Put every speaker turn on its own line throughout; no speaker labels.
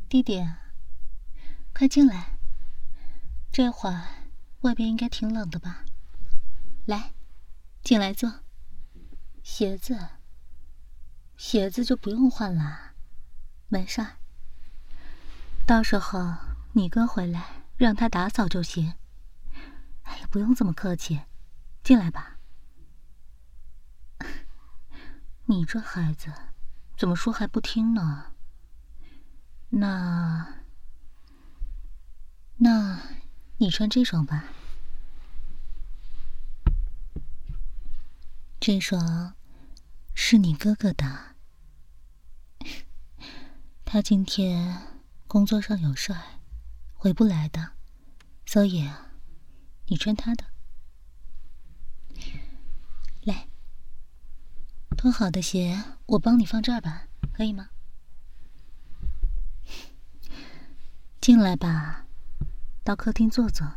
弟弟，快进来。这会儿外边应该挺冷的吧？来，进来坐。鞋子就不用换了，没事儿。到时候你哥回来让他打扫就行。哎呀，不用这么客气，进来吧。你这孩子怎么说还不听呢？那你穿这双吧。这双是你哥哥的，他今天工作上有事儿，回不来的，所以你穿他的。来，脱好的鞋我帮你放这儿吧，可以吗？进来吧，到客厅坐坐。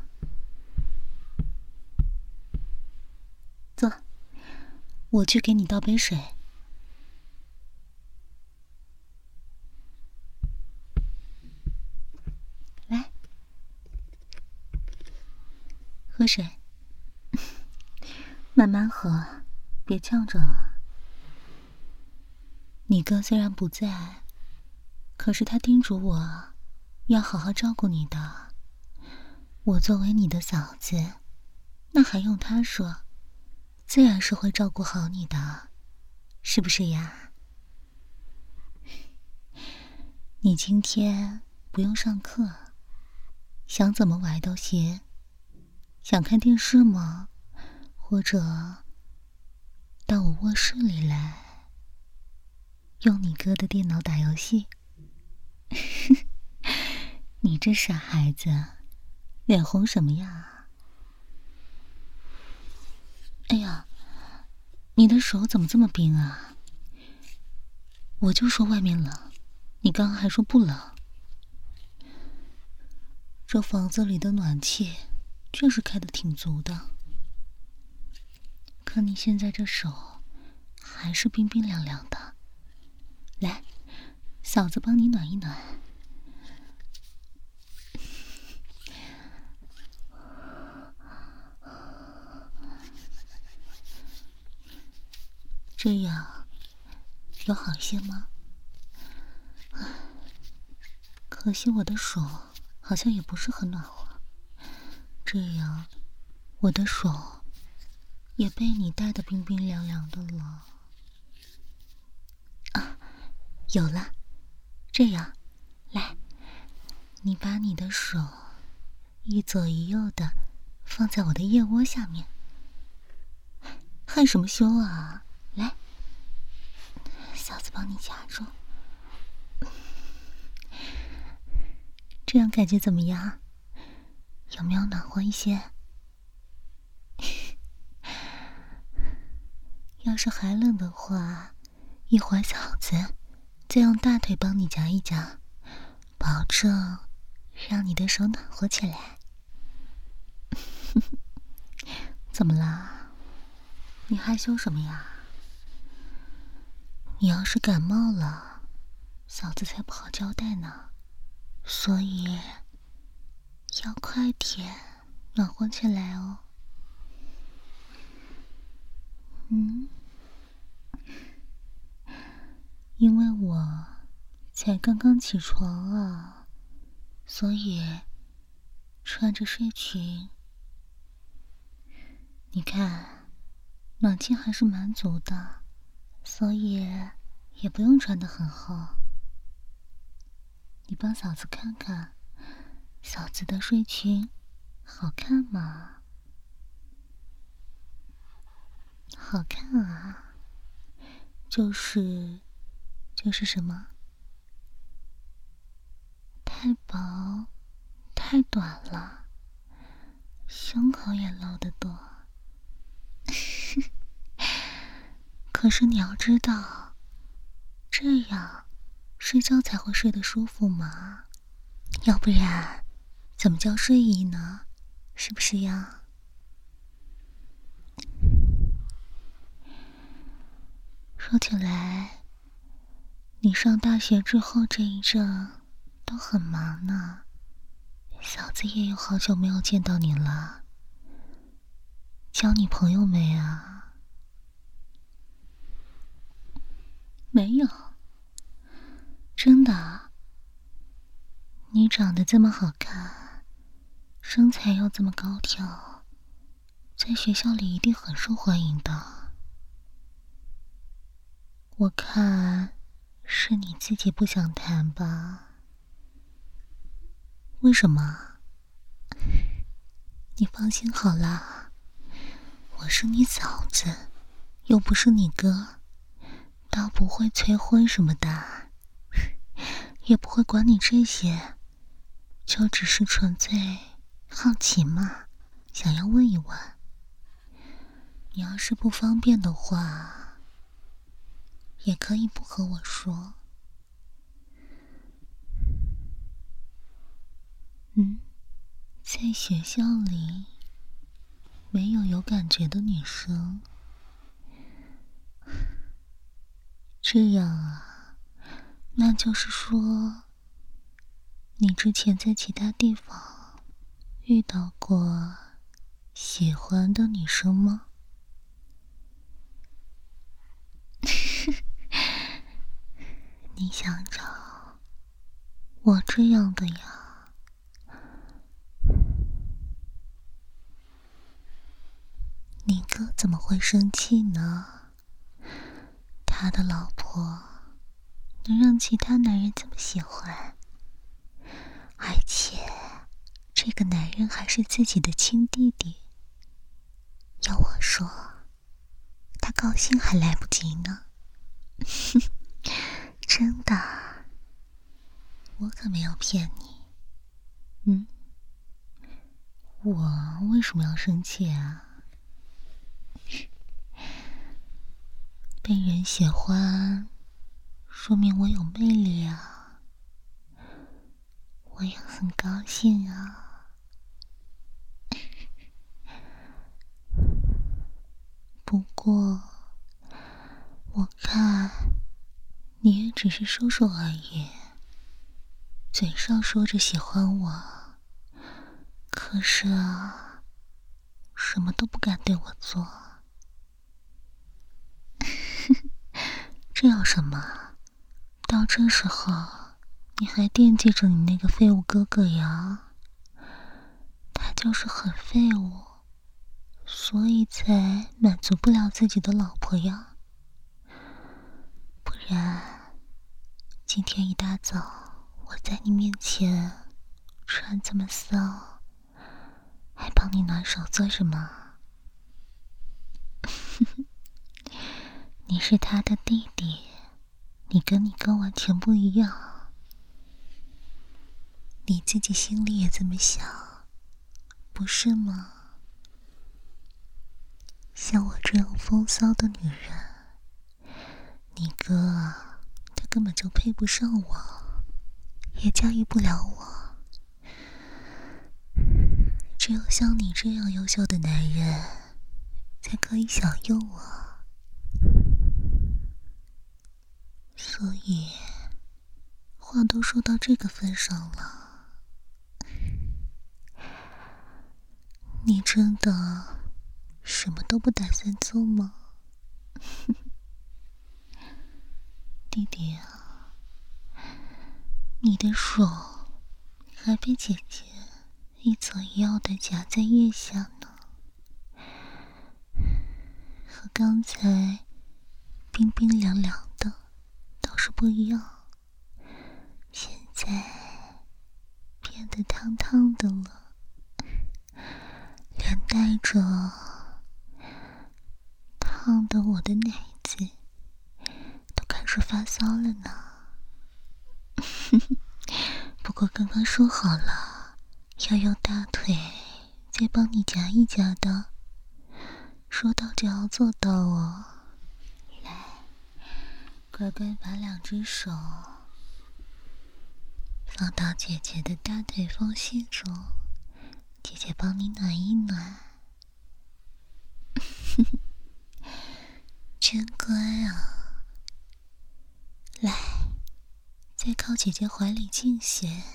坐，我去给你倒杯水。来，喝水，慢慢喝，别呛着了。你哥虽然不在，可是他叮嘱我要好好照顾你的。我作为你的嫂子，那还用他说，自然是会照顾好你的，是不是呀？你今天不用上课，想怎么玩都行。想看电视吗？或者到我卧室里来，用你哥的电脑打游戏。你这傻孩子，脸红什么呀？哎呀，你的手怎么这么冰啊？我就说外面冷，你刚刚还说不冷。这房子里的暖气确实开得挺足的，可你现在这手还是冰冰凉凉的。来，嫂子帮你暖一暖。这样有好些吗？可惜我的手好像也不是很暖和，这样我的手也被你带得冰冰凉凉的了。啊，有了，这样，来，你把你的手一左一右的放在我的腋窝下面。害什么羞啊？来，嫂子帮你夹住。这样感觉怎么样？有没有暖和一些？要是还冷的话，一会儿嫂子再用大腿帮你夹一夹，保证让你的手暖和起来。怎么啦？你害羞什么呀？你要是感冒了，嫂子才不好交代呢，所以要快点暖和起来哦。因为我才刚刚起床啊，所以穿着睡裙。你看，暖气还是蛮足的，所以也不用穿得很厚。你帮嫂子看看，嫂子的睡裙好看吗？好看啊，就是什么？太薄，太短了，胸口也露得多。可是你要知道，这样睡觉才会睡得舒服嘛，要不然怎么叫睡意呢？是不是呀？说起来，你上大学之后这一阵都很忙呢，嫂子也有好久没有见到你了。交女朋友没啊？没有。真的？你长得这么好看，身材又这么高挑，在学校里一定很受欢迎的。我看是你自己不想谈吧？为什么？你放心好啦，我是你嫂子，又不是你哥，倒不会催婚什么的，也不会管你这些，就只是纯粹好奇嘛，想要问一问。你要是不方便的话，也可以不和我说。在学校里没有感觉的女生。这样啊，那就是说，你之前在其他地方遇到过喜欢的女生吗？你想找我这样的呀？你哥怎么会生气呢？他的老婆能让其他男人这么喜欢，而且这个男人还是自己的亲弟弟。要我说，他高兴还来不及呢。真的，我可没有骗你。我为什么要生气啊？被人喜欢，说明我有魅力啊，我也很高兴啊。不过，我看你也只是说说而已，嘴上说着喜欢我，可是啊，什么都不敢对我做。这有什么？到这时候，你还惦记着你那个废物哥哥呀？他就是很废物，所以才满足不了自己的老婆呀。不然，今天一大早我在你面前穿这么骚，还帮你暖手做什么？你是他的弟弟，你跟你哥完全不一样，你自己心里也这么想，不是吗？像我这样风骚的女人，你哥啊，他根本就配不上我，也驾驭不了我。只有像你这样优秀的男人，才可以享用我。所以，话都说到这个份上了，你真的什么都不打算做吗？弟弟啊，你的手还被姐姐一左一右的夹在腋下呢，和刚才冰冰凉凉的倒是不一样，现在变得烫烫的了，连带着烫的我的奶子都开始发骚了呢。不过刚刚说好了，要用大腿再帮你夹一夹的，说到就要做到哦。来，乖乖把两只手放到姐姐的大腿缝隙中，姐姐帮你暖一暖。真乖啊！来，再靠近姐姐怀里进些。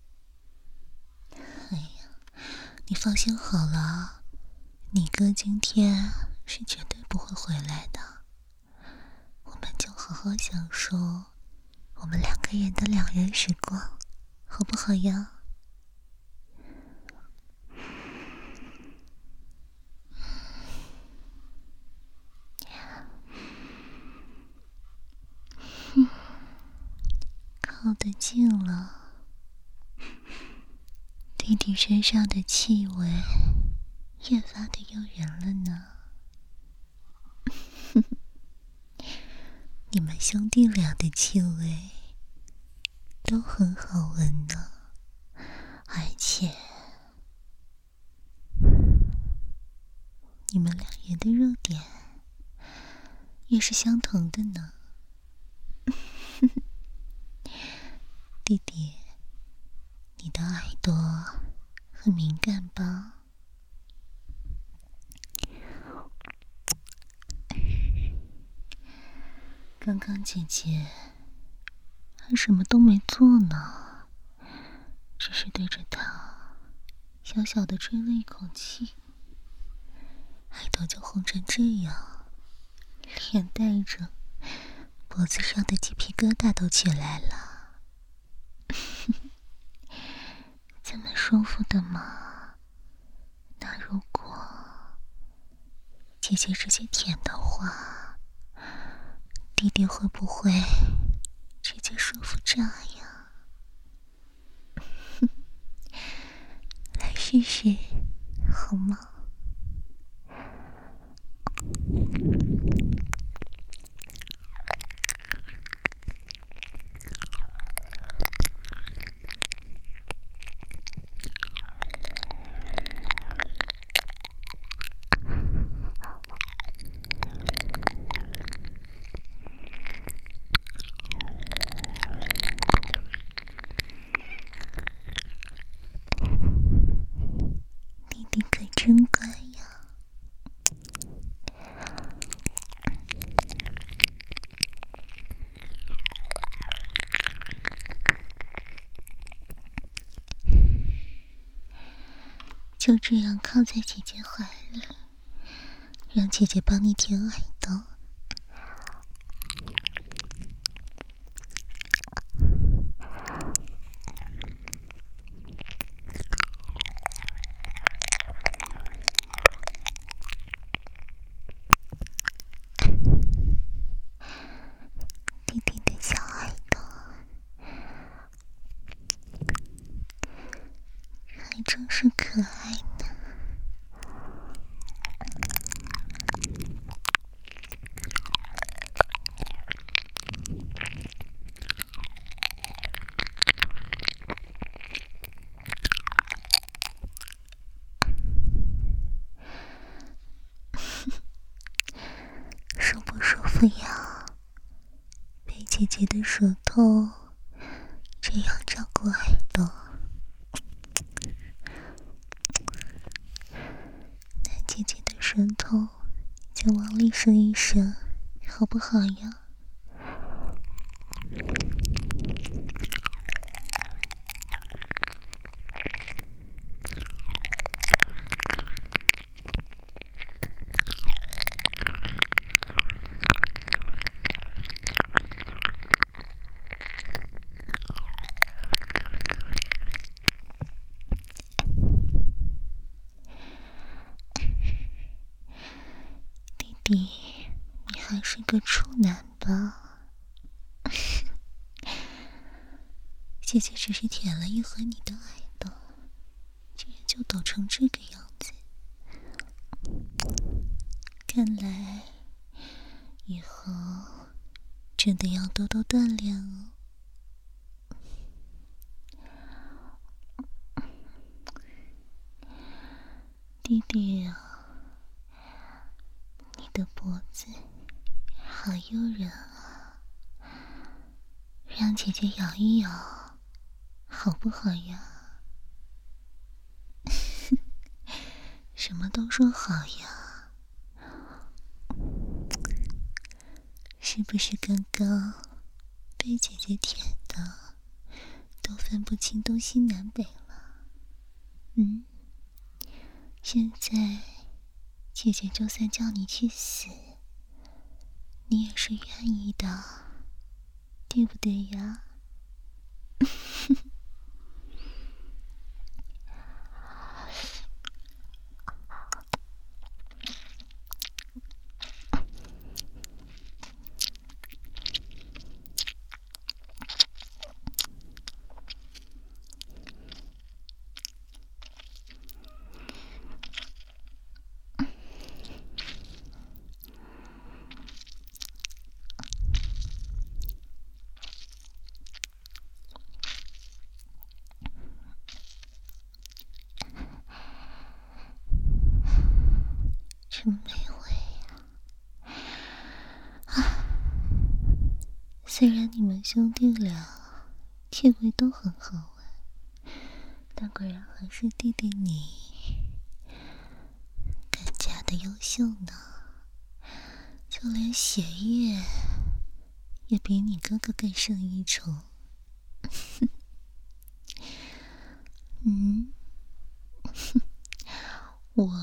哎呀，你放心好了，你哥今天是绝对不会回来的，我们就好好享受我们2个人的2人时光，好不好呀？靠得近了，弟弟身上的气味越发的诱人了呢。你们兄弟俩的气味都很好闻呢，而且你们2人的热点也是相同的呢。弟弟，你的耳朵很敏感吧？刚刚姐姐还什么都没做呢，只是对着他小小的吹了一口气，耳朵就红成这样，连带着脖子上的鸡皮疙瘩都起来了。这么舒服的吗？那如果姐姐直接舔的话，弟弟会不会直接舒服炸呀？来试试好吗？弟弟可真乖呀。就这样靠在姐姐怀里，让姐姐帮你舔耳朵。弟弟的小耳朵还真是可爱呢。舒不舒服呀？被姐姐的舌头这样照顾耳朵，那姐姐的舌头就往里伸一伸，好不好呀？弟弟，你还是个处男吧？姐姐只是舔了一会你的耳朵，竟然就抖成这个样子。看来以后真的要多多锻炼哦。弟弟啊，你的脖子好诱人啊，让姐姐摇一摇，好不好呀？什么都说好呀，是不是刚刚被姐姐舔的都分不清东西南北了。现在姐姐就算叫你去死，你也是愿意的，对不对呀？真美味呀！虽然你们兄弟俩气味都很好但果然还是弟弟你更加的优秀呢，就连血液也比你哥哥更胜一筹。我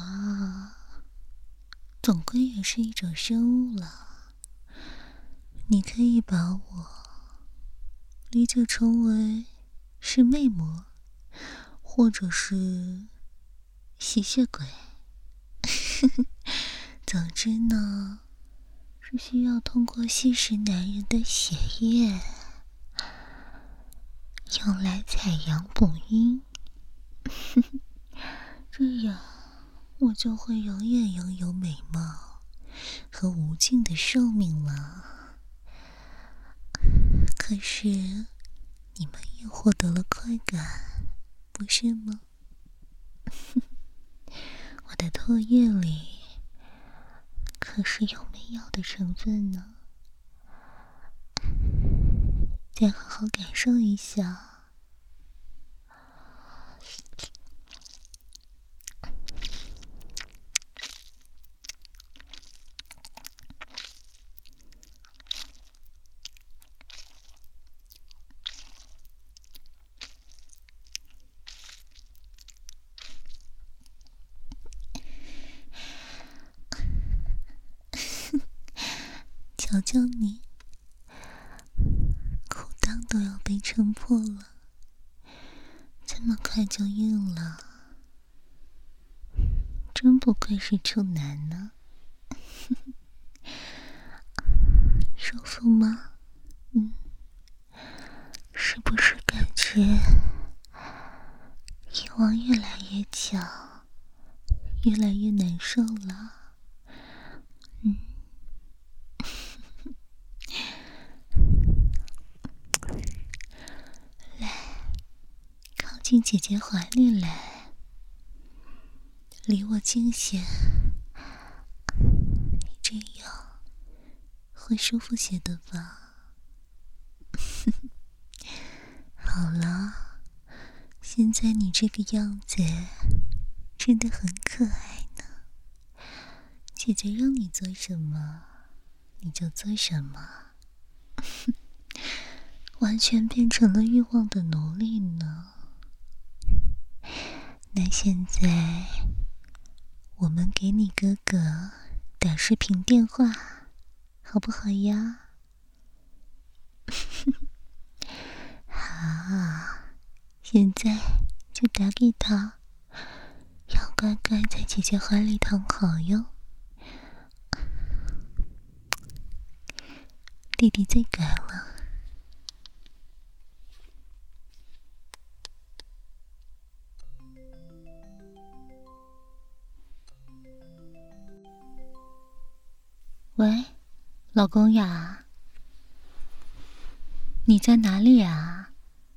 总归也是一种生物了，你可以把我理解成为是魅魔，或者是吸血鬼。总之呢，是需要通过吸食男人的血液，用来采阳补阴。这样我就会永远拥有美貌和无尽的寿命了。可是你们也获得了快感，不是吗？我的唾液里可是有媚药的成分呢，再好好感受一下。瞧瞧你，裤裆都要被撑破了，这么快就硬了，真不愧是处男呢。舒服吗？是不是感觉欲望越来越强，越来越难受了？靠进姐姐怀里来，离我近些，这样会舒服些的吧？好了，现在你这个样子真的很可爱呢。姐姐让你做什么你就做什么，完全变成了欲望的奴隶呢。那现在我们给你哥哥打视频电话好不好呀？好，现在就打给他，要乖乖在姐姐怀里躺好哟。弟弟最乖了。喂，老公呀，你在哪里啊？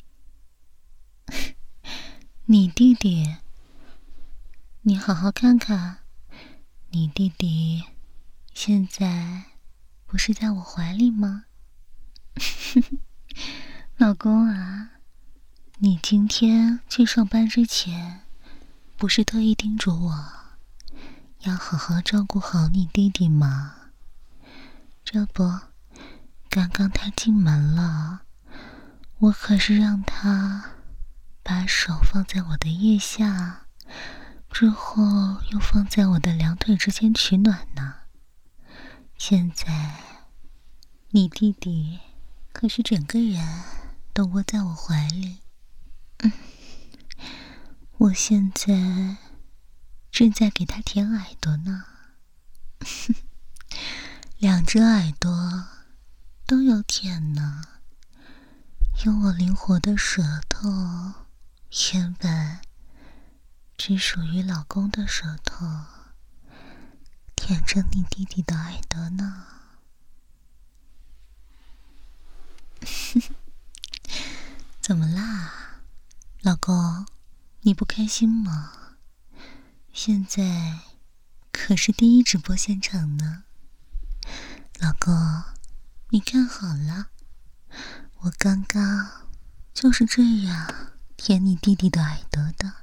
你弟弟，你好好看看，你弟弟现在不是在我怀里吗？老公啊，你今天去上班之前，不是特意叮嘱我要好好照顾好你弟弟吗？这不，刚刚他进门了， 我可是让他把手放在我的腋下，之后又放在我的两腿之间取暖呢。现在你弟弟可是整个人都窝在我怀里。我现在正在给他舔耳朵呢。两只耳朵都有舔呢，用我灵活的舌头，原本只属于老公的舌头，舔着你弟弟的耳朵呢。怎么啦，老公？你不开心吗？现在可是第一直播现场呢。老公，你看好了，我刚刚就是这样舔你弟弟的耳朵的。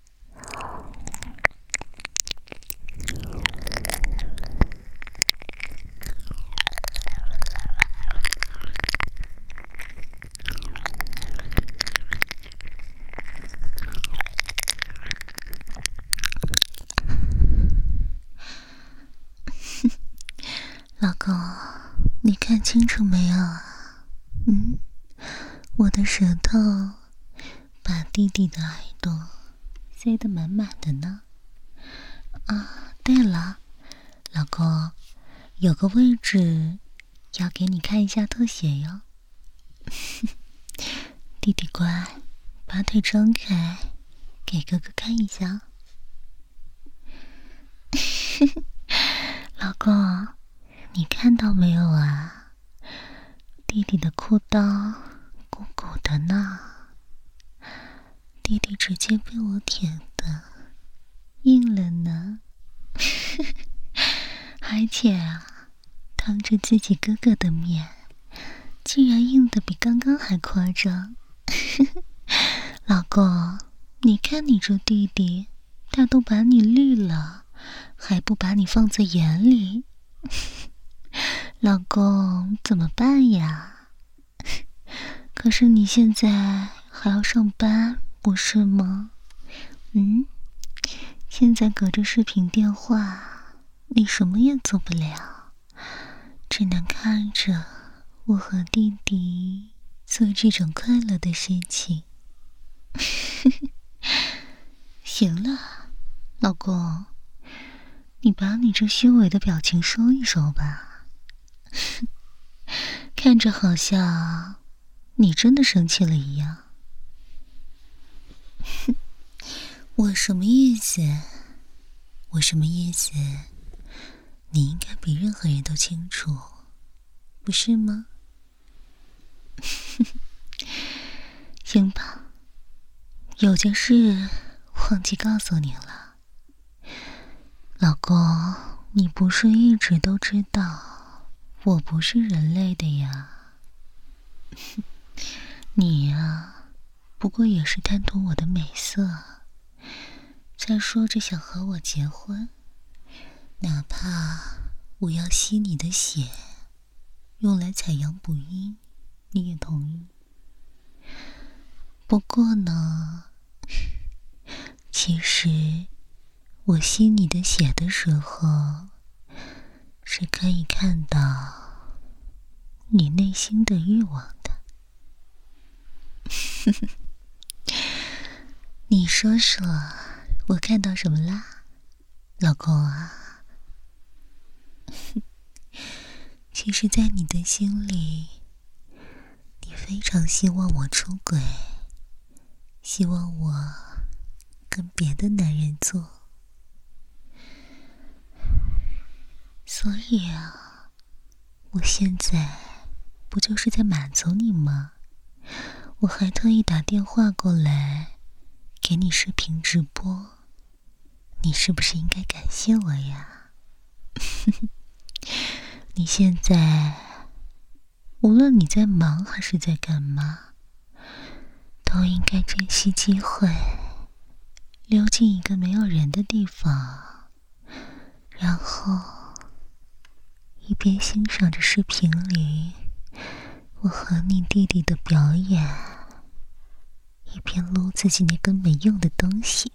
老公，你看清楚没有啊？我的舌头把弟弟的耳朵塞得满满的呢。对了，老公，有个位置要给你看一下特写哟。弟弟乖，把腿张开，给哥哥看一下。老公，你看到没有啊？弟弟的裤裆鼓鼓的呢，弟弟直接被我舔的硬了呢。而且啊，当着自己哥哥的面，竟然硬得比刚刚还夸张。老公，你看你这弟弟，他都把你绿了，还不把你放在眼里。老公，怎么办呀？可是你现在还要上班，不是吗？现在隔着视频电话，你什么也做不了，只能看着我和弟弟做这种快乐的事情。行了，老公，你把你这虚伪的表情收一收吧。看着好像你真的生气了一样。我什么意思？我什么意思？你应该比任何人都清楚，不是吗？行吧，有件事忘记告诉你了，老公，你不是一直都知道我不是人类的呀？你呀，不过也是贪图我的美色，才说着想和我结婚，哪怕我要吸你的血，用来采阳补阴，你也同意。不过呢，其实我吸你的血的时候，是可以看到你内心的欲望的。你说说，我看到什么啦，老公啊？其实在你的心里，你非常希望我出轨，希望我跟别的男人做。所以啊，我现在不就是在满足你吗？我还特意打电话过来给你视频直播，你是不是应该感谢我呀？你现在无论你在忙还是在干嘛，都应该珍惜机会，溜进一个没有人的地方，然后一边欣赏着视频里我和你弟弟的表演， 一边撸自己那根没用的东西。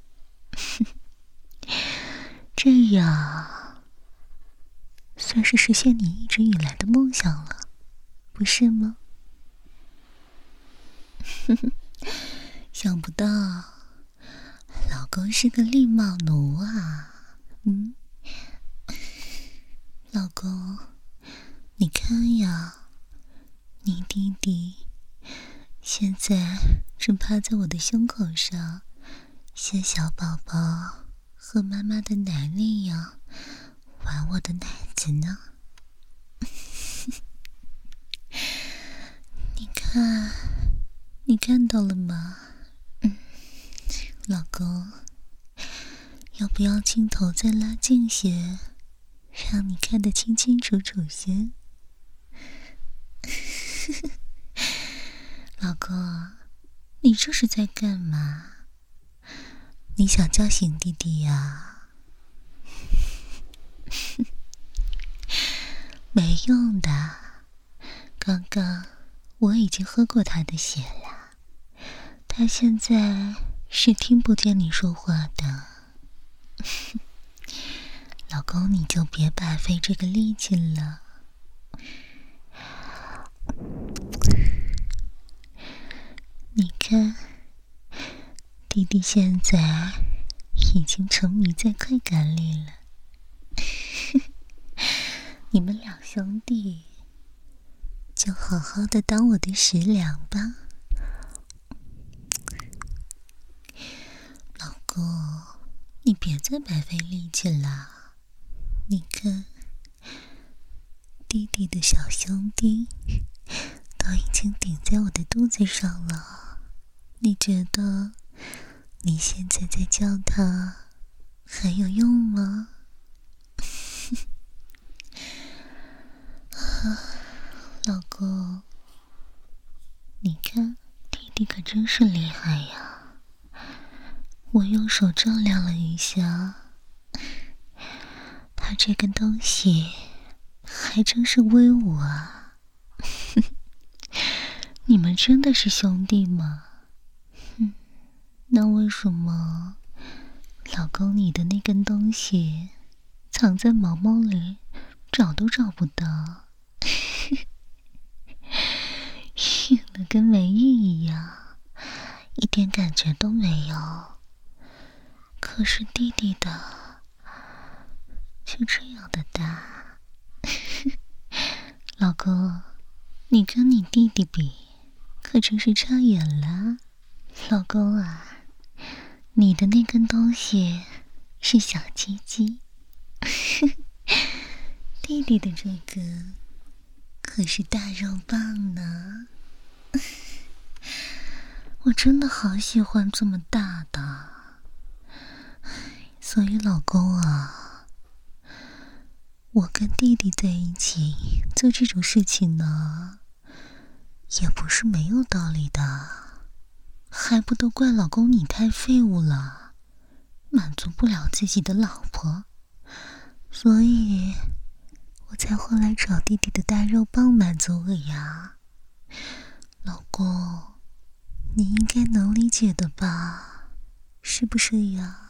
这样算是实现你一直以来的梦想了，不是吗？想不到老公是个绿帽奴啊。老公，你看呀，你弟弟现在正趴在我的胸口上，像小宝宝喝妈妈的奶那样玩我的奶子呢。你看到了吗？老公，要不要镜头再拉近些，让你看得清清楚楚些？老公，你这是在干嘛？你想叫醒弟弟呀？没用的，刚刚我已经喝过他的血了，他现在是听不见你说话的。老公，你就别白费这个力气了。你看，弟弟现在已经沉迷在快感里了。你们两兄弟就好好的当我的食粮吧。老公，你别再白费力气了。你看，弟弟的小兄弟都已经顶在我的肚子上了，你觉得你现在在叫他还有用吗？老公，你看弟弟可真是厉害呀，我用手照亮了一下，他这根东西还真是威武啊。你们真的是兄弟吗？那为什么老公你的那根东西藏在毛毛里找都找不到，硬的跟没意一样，一点感觉都没有。可是弟弟的就这样的大。老公，你跟你弟弟比可真是差远了。老公啊，你的那根东西是小鸡鸡，弟弟的这根可是大肉棒呢。我真的好喜欢这么大的，所以老公啊，我跟弟弟在一起做这种事情呢，也不是没有道理的，还不都怪老公你太废物了，满足不了自己的老婆，所以我才会来找弟弟的大肉棒满足我呀。老公，你应该能理解的吧，是不是呀？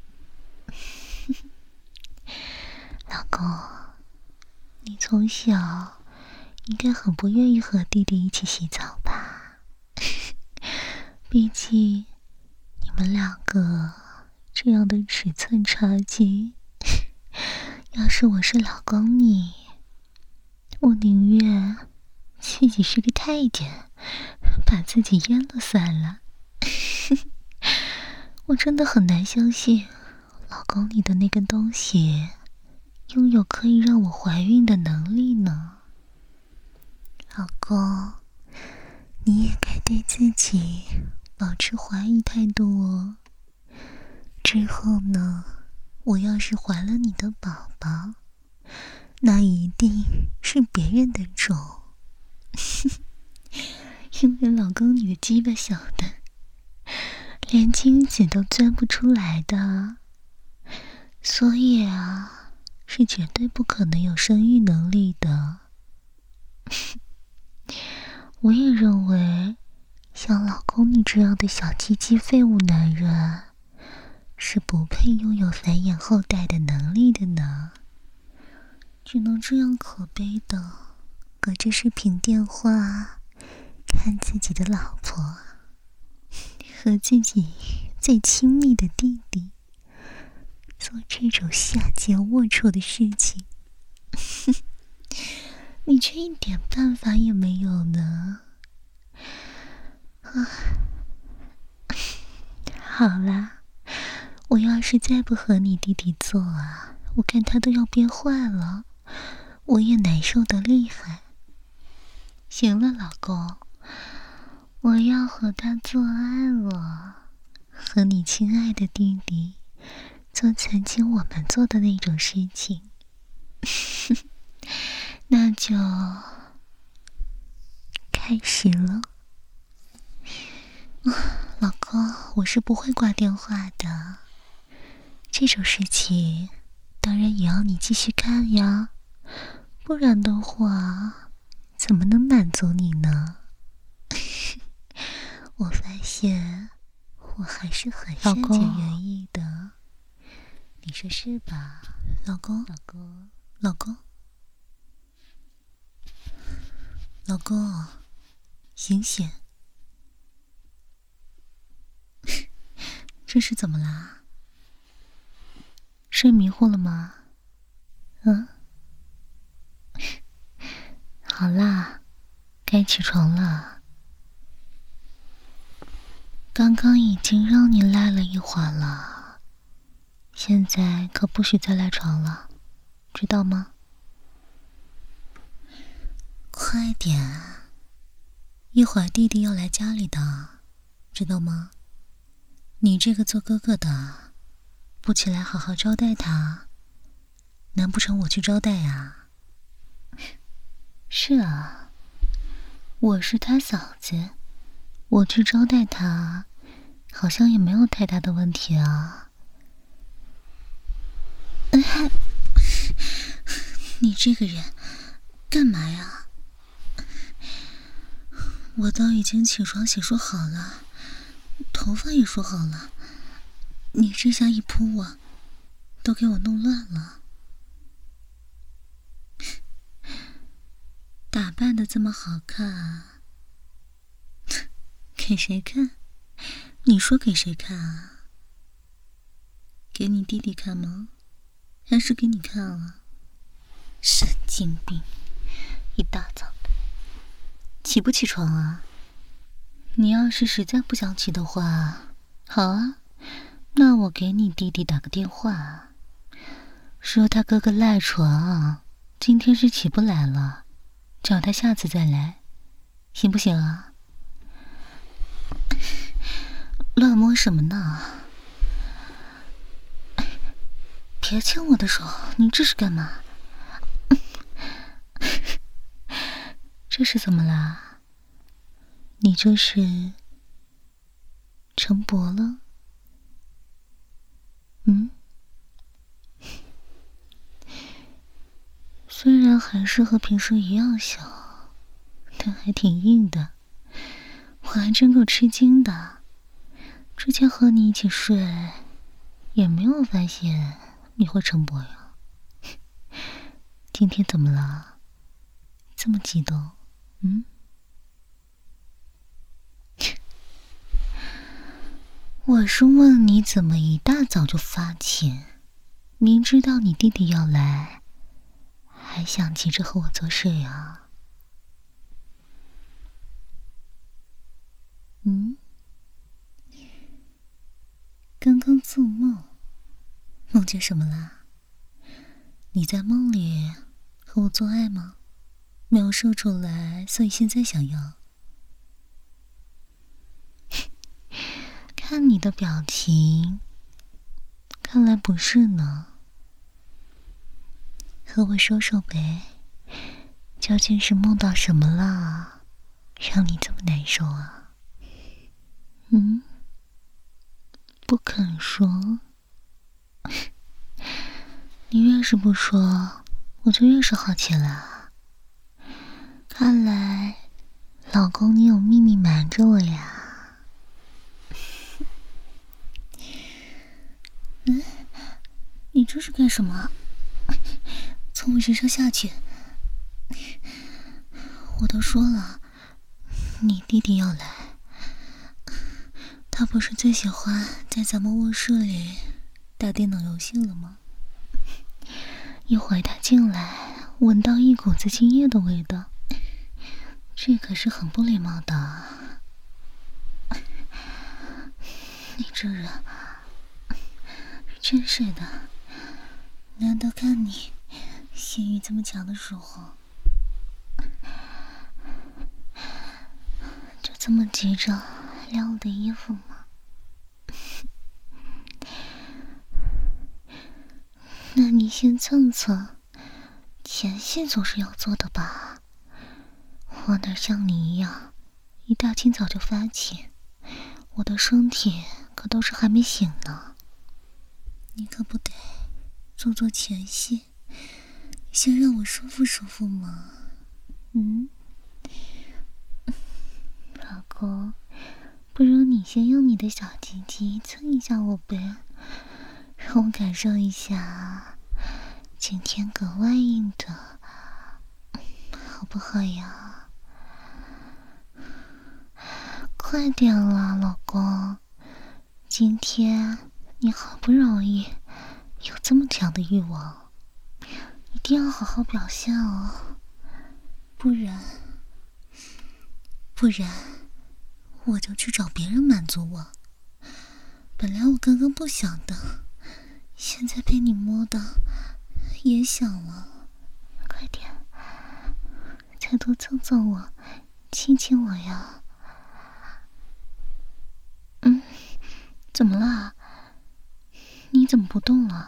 老公，你从小应该很不愿意和弟弟一起洗澡吧？毕竟你们两个这样的尺寸差距，要是我是老公你，我宁愿自己是个太监，把自己阉了算了。我真的很难相信，老公你的那根东西拥有可以让我怀孕的能力呢。老公，你也该对自己保持怀疑态度哦。之后呢，我要是怀了你的宝宝，那一定是别人的种。因为老公你的鸡巴小的，连精子都钻不出来的，所以啊，是绝对不可能有生育能力的。我也认为像老公你这样的小鸡鸡废物男人，是不配拥有繁衍后代的能力的呢。只能这样可悲的隔着视频电话看自己的老婆和自己最亲密的弟弟做这种下贱龌龊的事情。你却一点办法也没有呢。好啦，我要是再不和你弟弟做啊，我看他都要憋坏了，我也难受得厉害。行了，老公，我要和他做爱了，和你亲爱的弟弟做曾经我们做的那种事情。那就开始了。老公，我是不会挂电话的，这种事情当然也要你继续看呀，不然的话怎么能满足你呢？我发现我还是很善解人意的，你说是吧？老公，老公，老公，老公，醒醒！这是怎么啦？睡迷糊了吗？好啦，该起床了。刚刚已经让你赖了一会儿了，现在可不许再赖床了，知道吗？快点，一会儿弟弟要来家里的，知道吗？你这个做哥哥的，不起来好好招待他，难不成我去招待呀？是啊，我是他嫂子，我去招待他，好像也没有太大的问题啊。你这个人干嘛呀？我都已经起床洗漱好了，头发也梳好了，你这下一扑我，都给我弄乱了。打扮得这么好看，给谁看？你说给谁看啊？给你弟弟看吗？还是给你看啊？神经病！一大早的，起不起床啊？你要是实在不想起的话，好啊，那我给你弟弟打个电话，说他哥哥赖床，今天是起不来了，叫他下次再来，行不行啊？乱摸什么呢？别牵我的手，你这是干嘛？这是怎么啦？你这是成薄了？虽然还是和平时一样小，但还挺硬的，我还真够吃惊的。之前和你一起睡，也没有发现你会成薄呀。今天怎么了？这么激动？我是问你怎么一大早就发情，明知道你弟弟要来，还想急着和我作睡啊？刚刚做梦，梦见什么啦？你在梦里和我做爱吗？没有射出来，所以现在想要。看你的表情，看来不是呢。和我说说呗，究竟是梦到什么了，让你这么难受啊？不肯说。你越是不说，我就越是好奇了。看来老公，你有秘密瞒着我呀？你这是干什么？从我身上下去！我都说了，你弟弟要来，他不是最喜欢在咱们卧室里打电脑游戏了吗？一会儿他进来，闻到一股子精液的味道，这可是很不礼貌的。你这人真是的，难得看你性欲这么强的时候，就这么急着撩我的衣服吗？那你先蹭蹭，前戏总是要做的吧？我哪像你一样，一大清早就发起，我的身体可都是还没醒呢。你可不得做做前戏，先让我舒服舒服嘛。老公，不如你先用你的小鸡鸡蹭一下我呗，让我感受一下今天格外硬的，好不好呀？快点啦，老公，今天你好不容易有这么强的欲望，一定要好好表现哦，不然我就去找别人满足我。本来我刚刚不想的，现在被你摸的也想了。快点，再多蹭蹭我，亲亲我呀。怎么了？你怎么不动了？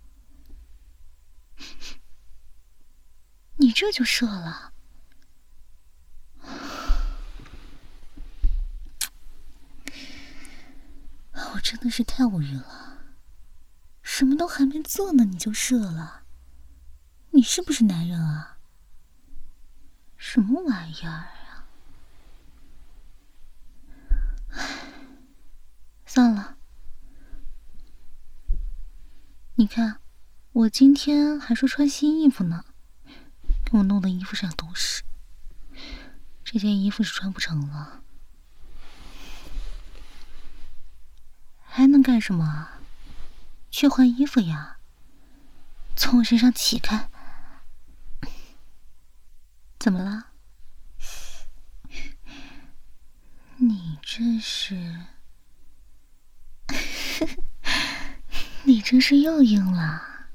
你这就射了？我真的是太无语了，什么都还没做呢你就射了，你是不是男人啊？什么玩意儿啊？算了，你看我今天还说穿新衣服呢，给我弄的衣服上都是，这件衣服是穿不成了，还能干什么啊？去换衣服呀，从我身上起开。怎么了？你这是你这是又硬了？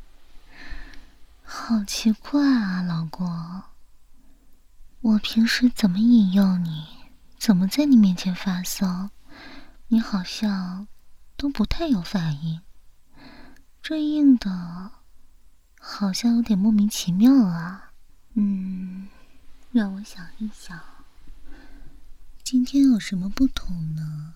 好奇怪啊，老公，我平时怎么引诱你，怎么在你面前发骚，你好像都不太有反应，这硬的好像有点莫名其妙啊。让我想一想，今天有什么不同呢？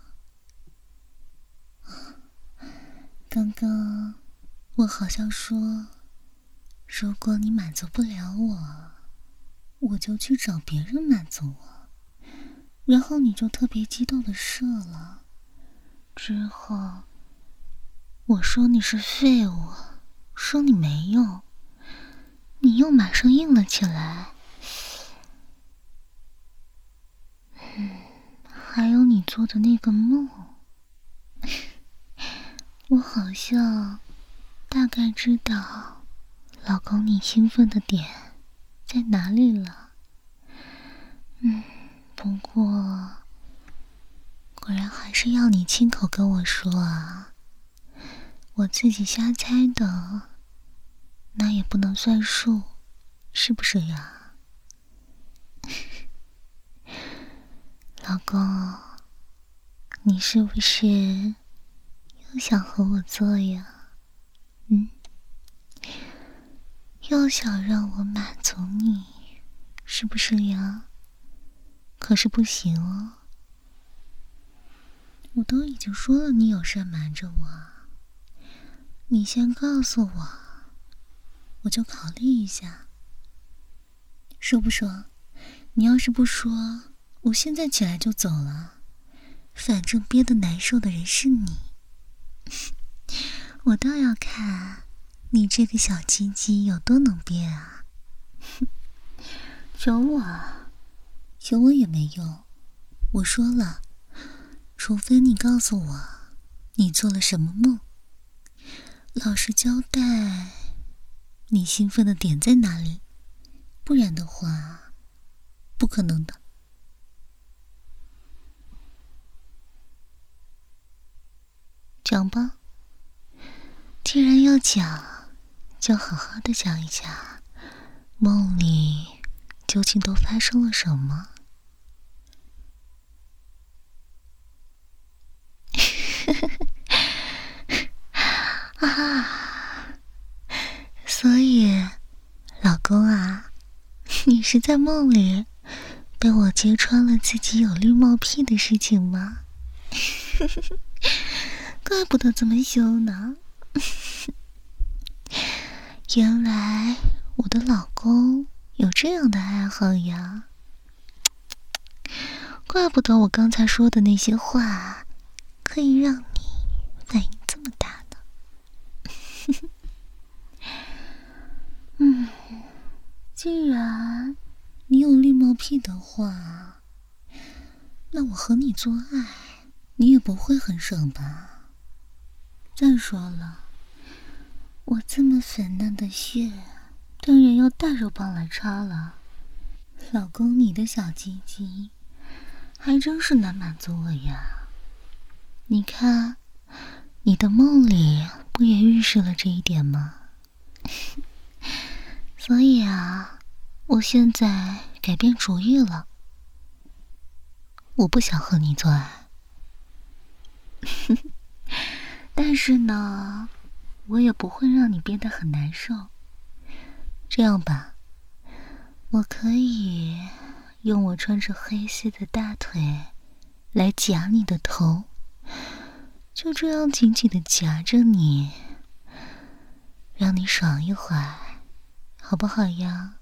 刚刚我好像说，如果你满足不了我，我就去找别人满足我，然后你就特别激动的射了，之后我说你是废物，说你没用，你又马上硬了起来。还有你做的那个梦，我好像大概知道老公你兴奋的点在哪里了。不过果然还是要你亲口跟我说啊，我自己瞎猜的那也不能算数，是不是呀？老公，你是不是又想和我做呀？又想让我满足你，是不是呀？可是不行哦，我都已经说了你有事瞒着我，你先告诉我，我就考虑一下。说不说？你要是不说， 我现在起来就走了，反正憋得难受的人是你。我倒要看你这个小鸡鸡有多能憋啊！求我也没用。我说了，除非你告诉我你做了什么梦，老实交代你兴奋的点在哪里，不然的话不可能的。讲吧，既然要讲，就好好的讲一下梦里究竟都发生了什么。所以老公啊，你是在梦里被我揭穿了自己有绿帽癖的事情吗？怪不得这么羞呢。原来我的老公有这样的爱好呀，怪不得我刚才说的那些话可以让你反应这么大呢。既然你有绿帽癖的话，那我和你做爱你也不会很爽吧？再说了，我这么粉嫩的穴当然要大肉棒来插了。老公，你的小鸡鸡还真是难满足我呀。你看，你的梦里不也预示了这一点吗？所以啊，我现在改变主意了，我不想和你做爱。但是呢，我也不会让你憋得很难受。这样吧，我可以用我穿着黑丝的大腿来夹你的头，就这样紧紧地夹着你，让你爽一会儿，好不好呀？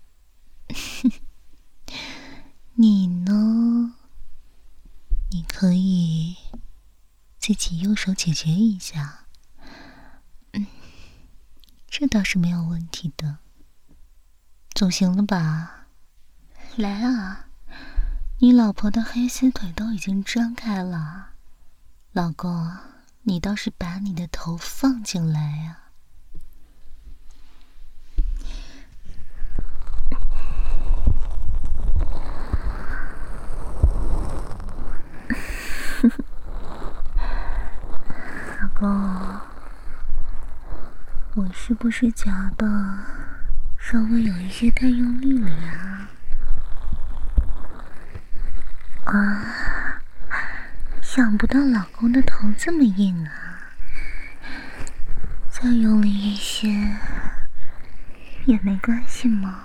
你呢？你可以自己用手解决一下，这倒是没有问题的，总行了吧？来啊，你老婆的黑丝腿都已经张开了，老公，你倒是把你的头放进来啊。老公，我是不是夹的稍微有一些太用力了呀？啊，想不到老公的头这么硬啊，再用力一些也没关系嘛。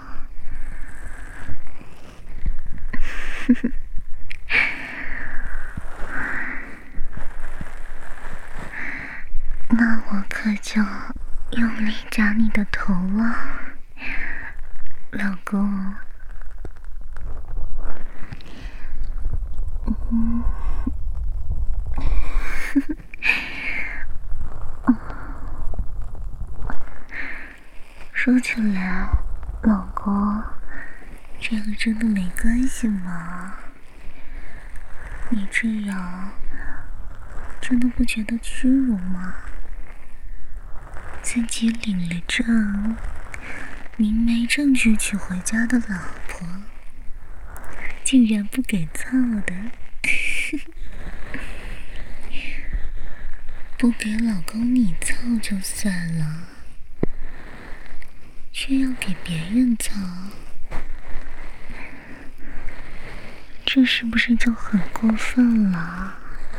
那我可就用力夹你的头了，老公。说起来，老公，这个真的没关系吗？你这样真的不觉得屈辱吗？自己领了证，明媒正娶娶回家的老婆，竟然不给操的。不给老公你操就算了，却要给别人操，这是不是就很过分了？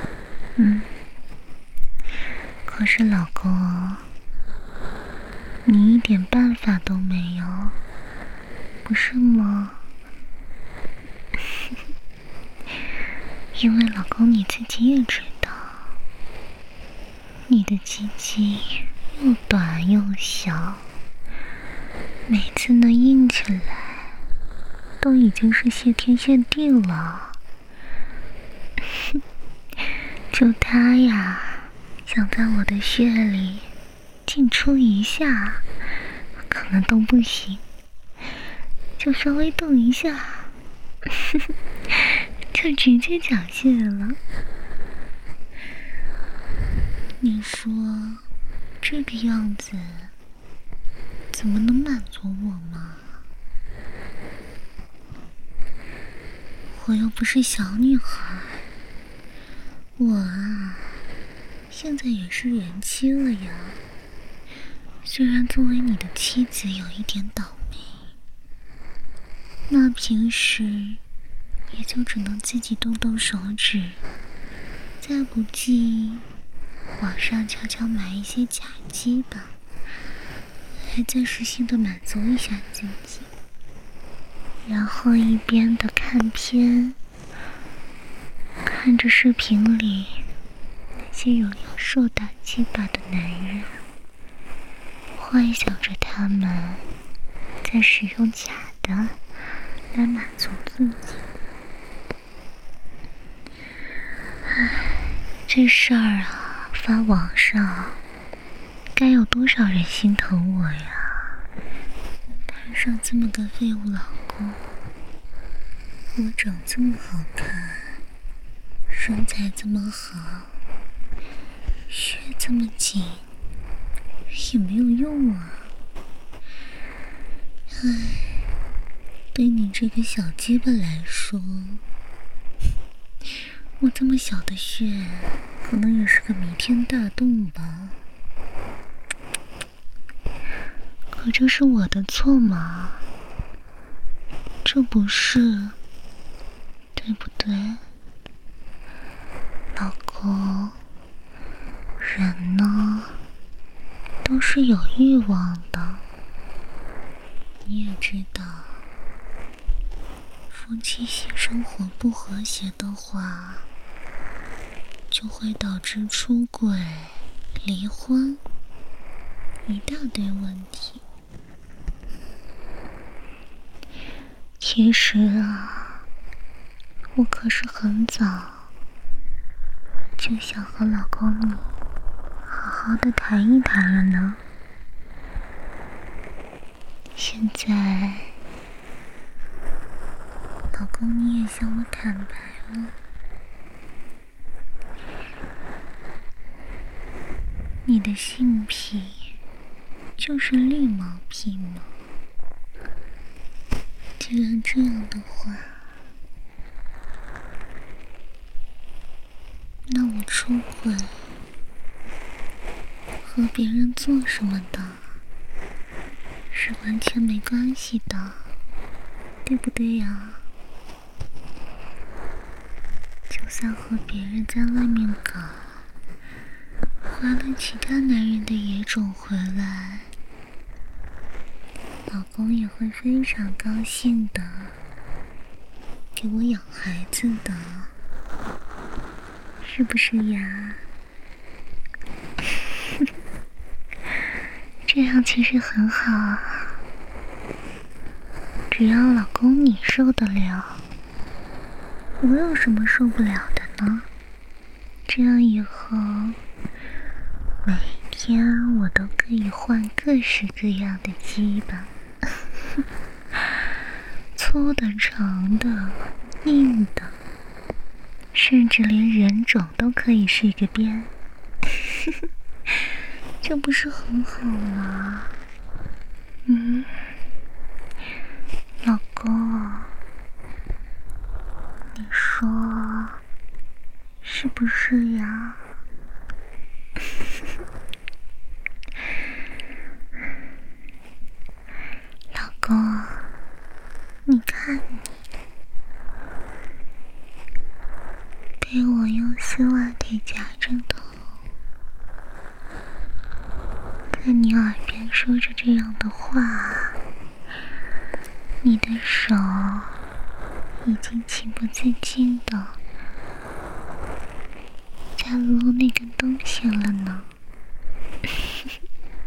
可是老公，你一点办法都没有，不是吗？因为老公你自己也知道，你的鸡鸡又短又小，每次能硬起来都已经是谢天谢地了。就他呀，想在我的血里进出一下，可能都不行，就稍微动一下，就直接缴械了。你说这个样子怎么能满足我吗？我又不是小女孩，我啊，现在也是人妻了呀。虽然作为你的妻子有一点倒霉，那平时也就只能自己动动手指，再不济网上悄悄买一些假鸡吧，来暂时性的满足一下自己，然后一边的看片，看着视频里那些有受打击吧的男人，幻想着他们在使用假的来满足自己。这事儿啊，发网上该有多少人心疼我呀？摊上这么个废物老公，我长这么好看，身材这么好，血这么紧，也没有用啊。对你这个小鸡巴来说，我这么小的血可能也是个弥天大洞吧。可这是我的错吗？这不是，对不对？老公，人呢，都是有欲望的。你也知道，夫妻性生活不和谐的话，就会导致出轨、离婚，一大堆问题。其实啊，我可是很早就想和老公你好好的谈一谈了呢。现在，老公你也向我坦白了，你的性癖就是绿毛癖吗？既然这样的话，那我出轨和别人做什么的是完全没关系的，对不对呀？就算和别人在外面搞，怀了其他男人的野种回来，老公也会非常高兴的给我养孩子的，是不是呀？这样其实很好啊，只要老公你受得了，我有什么受不了的呢？这样以后每天我都可以换各式各样的鸡巴，粗的、长的、硬的，甚至连人种都可以试个遍。这不是很好吗？老公，你说是不是呀？老公，你看你，被我用丝袜给夹着头，在你耳边说着这样的话，你的手已经情不自禁的在撸那根东西了呢。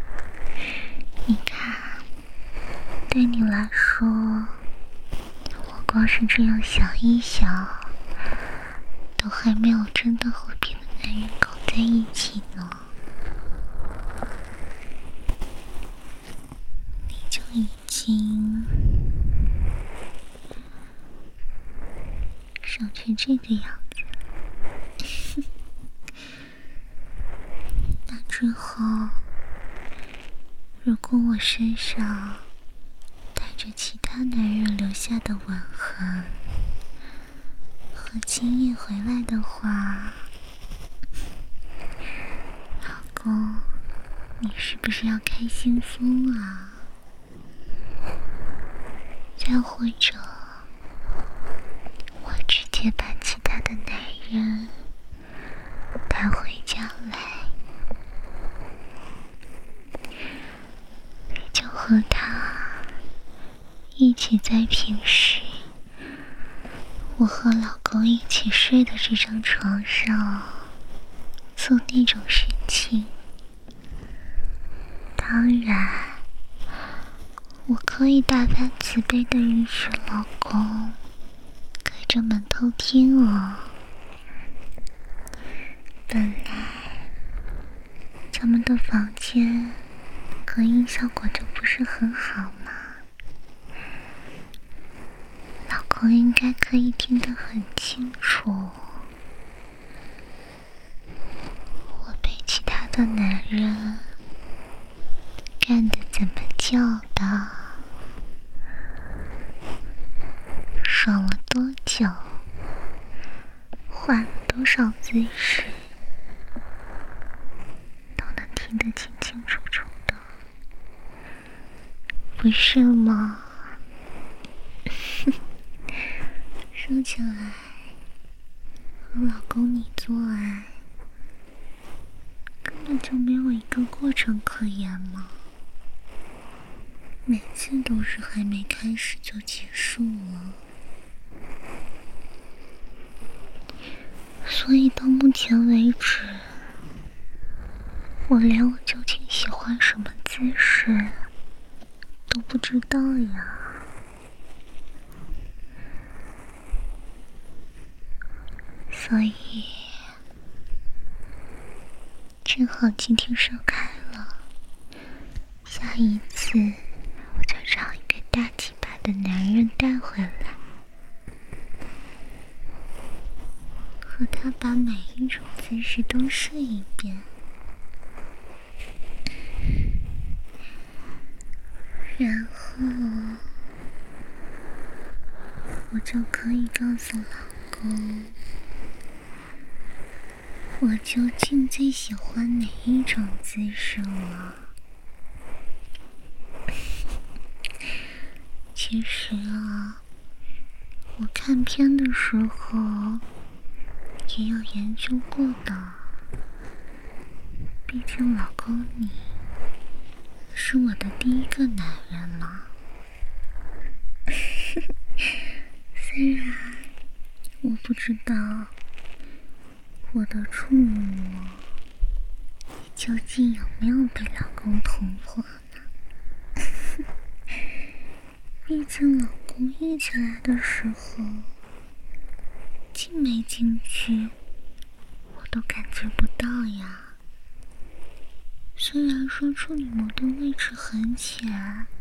你看，对你来说，我光是这样想一想，都还没有真的和别的男人搞在一起呢，你就已经长成这个样子。那之后，如果我身上带着其他男人留下的吻痕和精液回来的话，老公，你是不是要开心疯啊？再或者，我直接把其他的男人带回家来，你就和他一起在平时我和老公一起睡的这张床上做那种事情。当然，我可以大发慈悲的允许老公开着门偷听哦。本来咱们的房间隔音效果就不是很好嘛，老公应该可以听得很清楚我被其他的男人干得怎么叫的，爽了多久，换了多少姿势，都能听得清清楚楚的，不是吗？说起来，和老公你做爱根本就没有一个过程可言嘛，每次都是还没开始就结束了。所以到目前为止，我连我究竟喜欢什么姿势都不知道呀。所以正好今天射开了，下一次我就找一个大鸡巴的男人带回来，和他把每一种姿势都试一遍，然后我就可以告诉老公我究竟最喜欢哪一种姿势了。其实啊，我看片的时候也有研究过的，毕竟老公你是我的第一个男人嘛。虽然我不知道我的处女膜究竟有没有被老公捅破呢？毕竟老公一起来的时候，进没进去我都感觉不到呀。虽然说处女膜的位置很浅，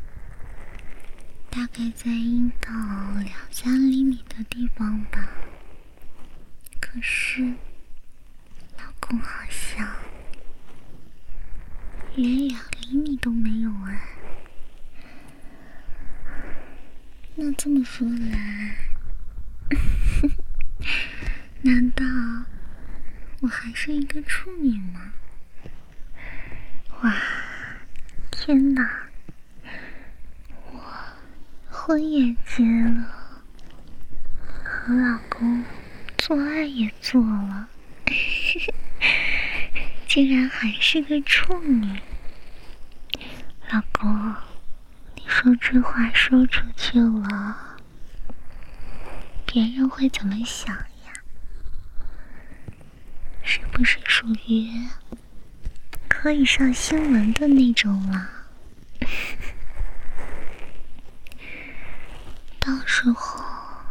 大概在阴道2-3厘米的地方吧，可是老公好像连2厘米都没有哎。那这么说来，难道我还是一个处女吗？哇，天哪！我婚也结了，和老公做爱也做了，竟然还是个处女。老公，你说这话说出去了，别人会怎么想呀？是不是属于可以上新闻的那种了？到时候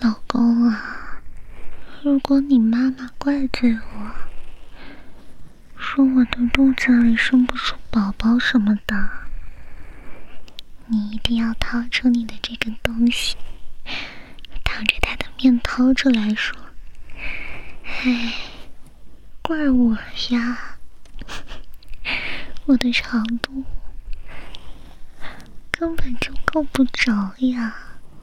老公啊，如果你妈妈怪罪我，说我的肚子里生不出宝宝什么的，你一定要掏出你的这个东西，当着她的面掏出来说：“哎，怪我呀，我的长度根本就够不着呀。”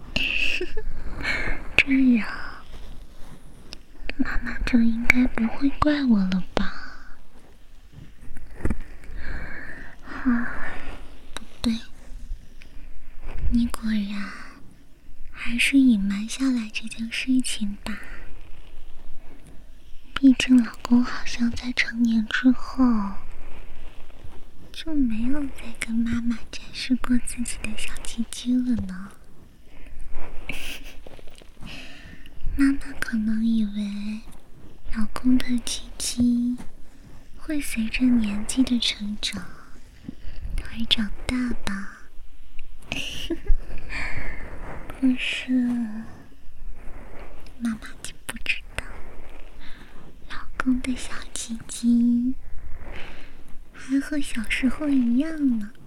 这样，妈妈就应该不会怪我了吧？不对，你果然还是隐瞒下来这件事情吧。毕竟老公好像在成年之后就没有再跟妈妈展示过自己的小鸡鸡了呢。妈妈可能以为老公的鸡鸡会随着年纪的成长而长大吧。可是妈妈就不知道，老公的小鸡鸡还和小时候一样呢。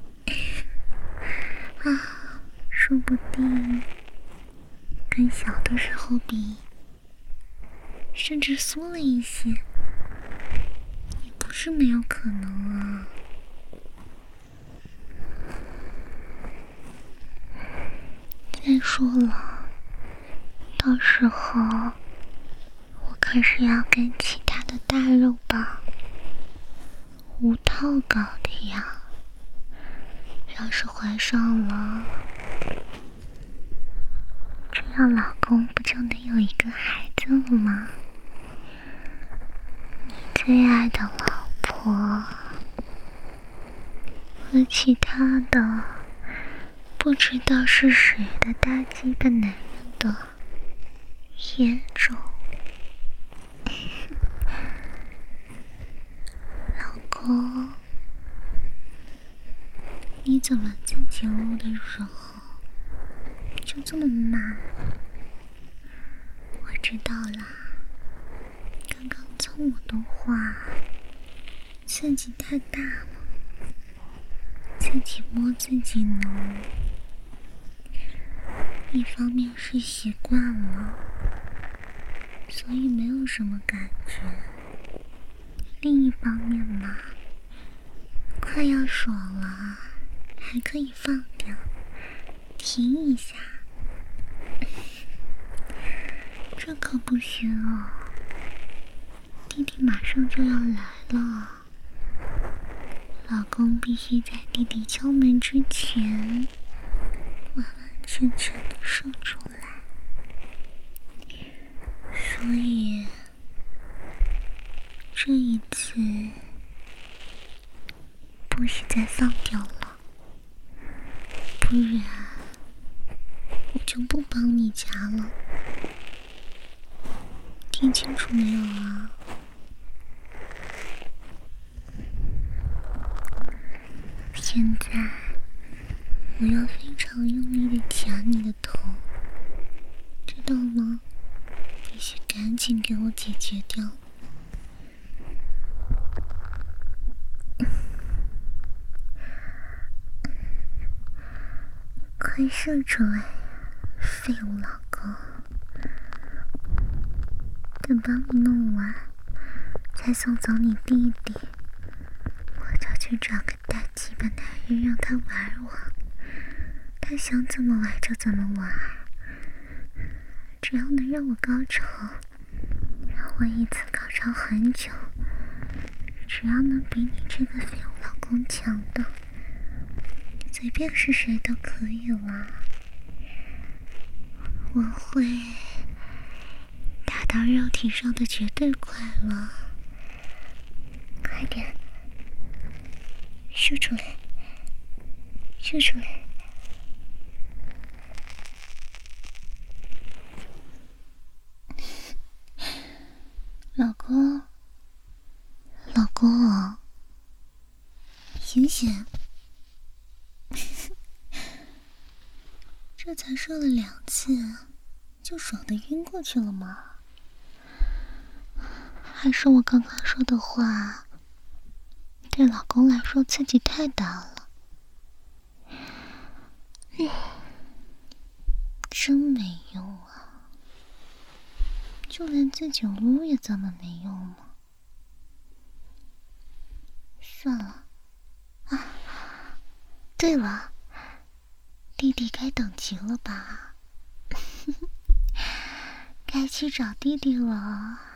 说不定跟小的时候比，甚至缩了一些，也不是没有可能啊。再说了，到时候我可是要跟其他的大肉棒无套搞的呀。要是怀上了，这样老公不就能有一个孩子了吗？你最爱的老婆和其他的不知道是谁的大鸡巴男人的野种。老公，你怎么在进屋的时候就这么慢？我知道啦，刚刚从我的话刺激太大了，自己摸自己呢。一方面是习惯了，所以没有什么感觉，另一方面嘛，快要爽了，还可以放掉，停一下。这可不行哦，弟弟马上就要来了，老公必须在弟弟敲门之前完完全全的射出来，所以这一次不许再放掉了，不然我就不帮你夹了。听清楚没有啊？现在我要非常用力的夹你的头，知道吗？必须赶紧给我解决掉。快射出来，废物老公！等帮你弄完，再送走你弟弟，我就去找个大鸡巴男人让他玩我，他想怎么玩就怎么玩，只要能让我高潮，让我一次高潮很久，只要能比你这个废物老公强的，随便是谁都可以了。我会达到肉体上的绝对快乐。快点，射出来，射出来！老公，老公，醒醒！这才射了2次， 就爽得晕过去了吗？还是我刚刚说的话对老公来说刺激太大了？真没用啊！就连自己撸也这么没用吗？算了。啊，对了，弟弟该等急了吧？该去找弟弟了。